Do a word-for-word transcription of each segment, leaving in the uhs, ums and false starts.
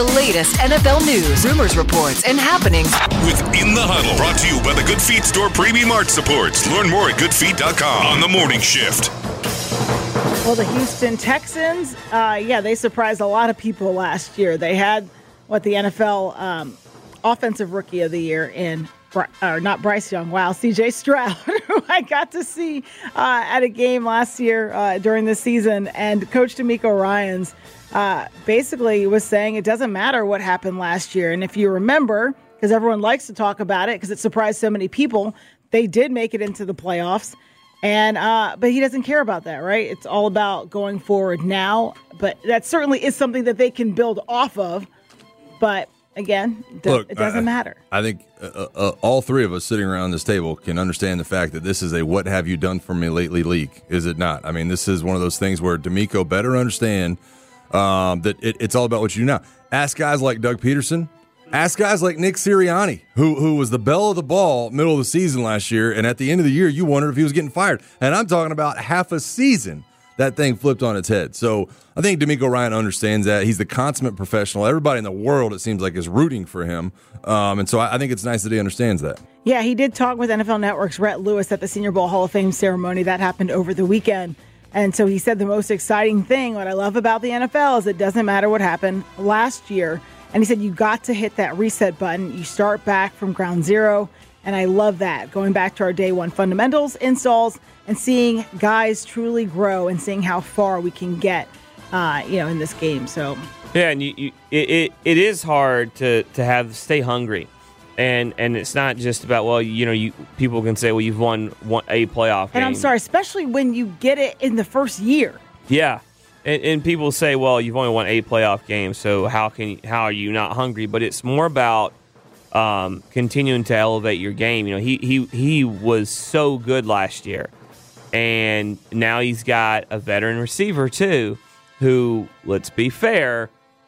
The latest N F L news, rumors, reports, and happenings. With In the Huddle, brought to you by the Good Feet Store Premium Art Supports. Learn more at good feet dot com on the morning shift. Well, the Houston Texans, uh, yeah, they surprised a lot of people last year. They had, what, the N F L um, Offensive Rookie of the Year in, or not Bryce Young, wow, C J Stroud, who I got to see uh, at a game last year uh, during the season. And Coach DeMeco Ryans uh, basically was saying it doesn't matter what happened last year. And if you remember, because everyone likes to talk about it because it surprised so many people, they did make it into the playoffs. And uh, but he doesn't care about that, right? It's all about going forward now. But that certainly is something that they can build off of. But again, it, Look, it doesn't I, matter. I think uh, uh, all three of us sitting around this table can understand the fact that this is a what have you done for me lately league, is it not? I mean, this is one of those things where DeMeco better understand um, that it, it's all about what you do now. Ask guys like Doug Peterson. Ask guys like Nick Sirianni, who who was the belle of the ball middle of the season last year, and at the end of the year, you wondered if he was getting fired. And I'm talking about half a season that thing flipped on its head. So I think DeMeco Ryan understands that. He's the consummate professional. Everybody in the world, it seems like, is rooting for him. Um, and so I, I think it's nice that he understands that. Yeah, he did talk with N F L Network's Rhett Lewis at the Senior Bowl Hall of Fame ceremony. That happened over the weekend. And so he said the most exciting thing, what I love about the N F L is it doesn't matter what happened last year. And he said, you got to hit that reset button. You start back from ground zero. And I love that. Going back to our day one fundamentals, installs, and seeing guys truly grow and seeing how far we can get, uh, you know, in this game. So, yeah, and you, you, it, it it is hard to to have stay hungry, and and it's not just about, well, you know, you people can say, well, you've won one, a playoff game. And I'm sorry, especially when you get it in the first year. Yeah. And, and people say, well, you've only won eight playoff games, so how can you, how are you not hungry? But it's more about um, continuing to elevate your game. You know, he he he was so good last year, and now he's got a veteran receiver too, who, let's be fair,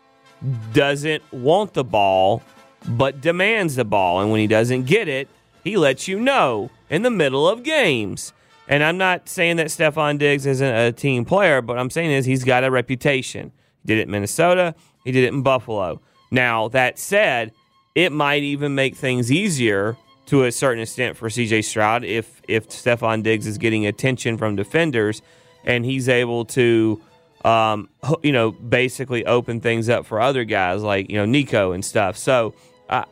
doesn't want the ball, but demands the ball. And when he doesn't get it, he lets you know in the middle of games. And I'm not saying that Stephon Diggs isn't a team player, but I'm saying is he's got a reputation. He did it in Minnesota. He did it in Buffalo. Now, that said, it might even make things easier to a certain extent for C J Stroud if if Stephon Diggs is getting attention from defenders and he's able to, um, you know, basically open things up for other guys like, you know, Nico and stuff. So, uh,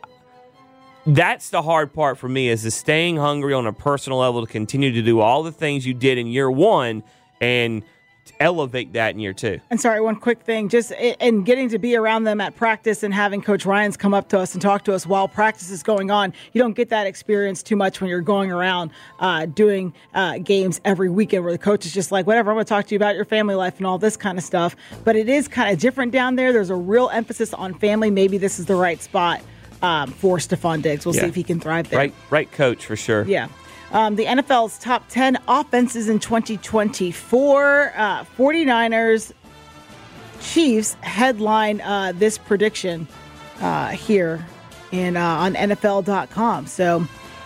that's the hard part for me is the staying hungry on a personal level to continue to do all the things you did in year one and elevate that in year two. And sorry, one quick thing, just in getting to be around them at practice and having Coach Ryans come up to us and talk to us while practice is going on. You don't get that experience too much when you're going around uh, doing uh, games every weekend where the coach is just like, whatever, I'm going to talk to you about your family life and all this kind of stuff. But it is kind of different down there. There's a real emphasis on family. Maybe this is the right spot Um, for Stephon Diggs. We'll yeah. see if he can thrive there. Right, right coach for sure. Yeah. Um, the N F L's top ten offenses in twenty twenty-four. Uh, 49ers Chiefs headline uh, this prediction uh, here in uh, on N F L dot com. So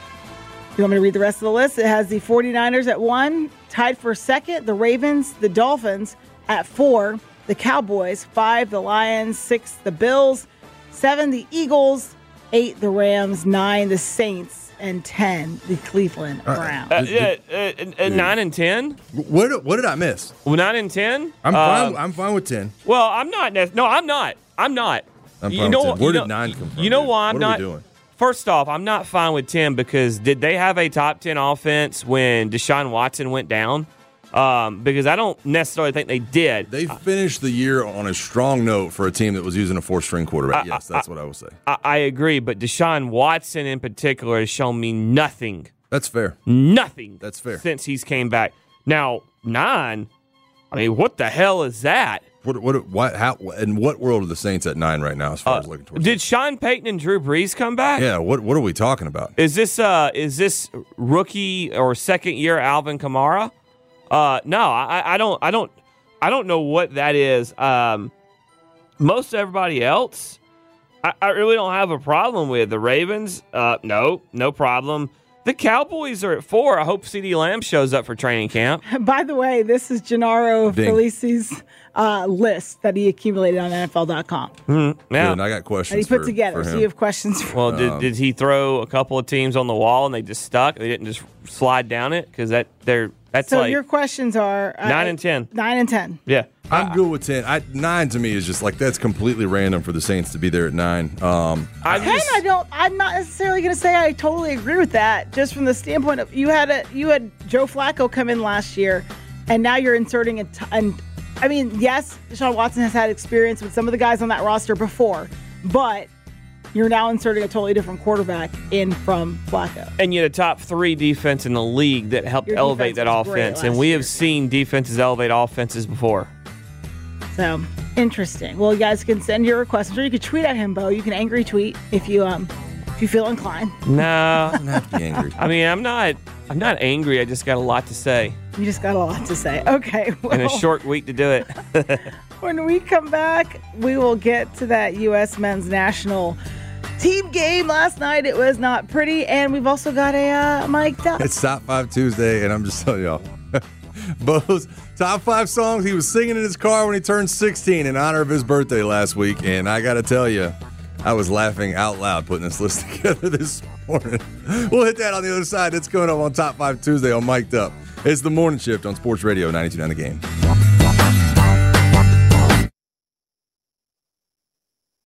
you want me to read the rest of the list? It has the 49ers at one, tied for second, the Ravens, the Dolphins at four, the Cowboys, five, the Lions, six, the Bills, seven, the Eagles, eight, the Rams, nine, the Saints, and ten, the Cleveland Browns. Uh, yeah, uh, uh, nine and ten. What what did I miss? Well, nine and ten. I'm fine. Um, I'm fine with ten. Well, I'm not. No, I'm not. I'm not. I'm you fine know, with ten. Where you did know, nine come from? You know dude? why I'm what not? Are we doing? First off, I'm not fine with ten because did they have a top ten offense when Deshaun Watson went down? Um, because I don't necessarily think they did. They finished the year on a strong note for a team that was using a four-string quarterback. I, yes, that's I, what I will say. I, I agree, but Deshaun Watson in particular has shown me nothing. That's fair. Nothing. That's fair. Since he's came back. Now, nine, I mean, what the hell is that? What, what, what, how, in what world are the Saints at nine right now as far Uh, as looking towards did Sean Payton and Drew Brees come back? Yeah, what what are we talking about? Is this uh is this rookie or second year Alvin Kamara? Uh, no, I, I don't, I don't, I don't know what that is. Um, most everybody else, I, I really don't have a problem with the Ravens. Uh, no, no problem. The Cowboys are at four. I hope CeeDee Lamb shows up for training camp. By the way, this is Gennaro Ding. Felici's uh, list that he accumulated on N F L dot com. Mm, Good, yeah. and I got questions. That he put for, together. for So him. you have questions for Well, did, did he throw a couple of teams on the wall and they just stuck? They didn't just slide down it because that they're that's So like your questions are uh, nine and ten. Nine and ten. Yeah, I'm good with ten. I, nine to me is just like that's completely random for the Saints to be there at nine. Um, I Ten, just, I don't. I'm not necessarily going to say I totally agree with that. Just from the standpoint of you had a you had Joe Flacco come in last year, and now you're inserting a. T- and I mean, yes, Deshaun Watson has had experience with some of the guys on that roster before, but you're now inserting a totally different quarterback in from Flacco. and you had a top three defense in the league that helped Your elevate that defense was great offense, and last we year. have seen defenses elevate offenses before. So interesting. Well, you guys can send your requests. I'm sure you can tweet at him, Bo. You can angry tweet if you um if you feel inclined. No, I'm not be angry. I mean I'm not. I'm not angry. I just got a lot to say You just got a lot to say. Okay. Well, in a short week to do it. when we come back, we will get to that U S men's national team game last night. It was not pretty, and we've also got a uh, mic'd up. It's Top Five Tuesday, and I'm just telling y'all, Bo's top five songs he was singing in his car when he turned sixteen in honor of his birthday last week. And I got to tell you, I was laughing out loud putting this list together this morning. We'll hit that on the other side. It's going up on Top Five Tuesday on Mic'd Up. It's the morning shift on Sports Radio ninety-two point nine The Game.